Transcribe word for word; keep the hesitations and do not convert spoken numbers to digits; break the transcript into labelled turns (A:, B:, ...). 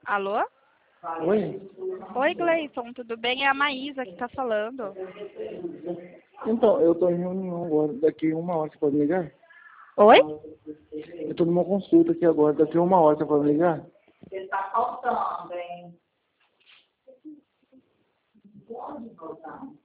A: Alô?
B: Oi?
A: Oi, Gleison, tudo bem? É a Maísa que está falando.
B: Então, eu tô em reunião agora. Daqui uma hora você pode me ligar?
A: Oi?
B: Eu tô numa consulta aqui agora. Daqui uma hora você pode me ligar?
C: Ele tá faltando, hein? Pode faltar.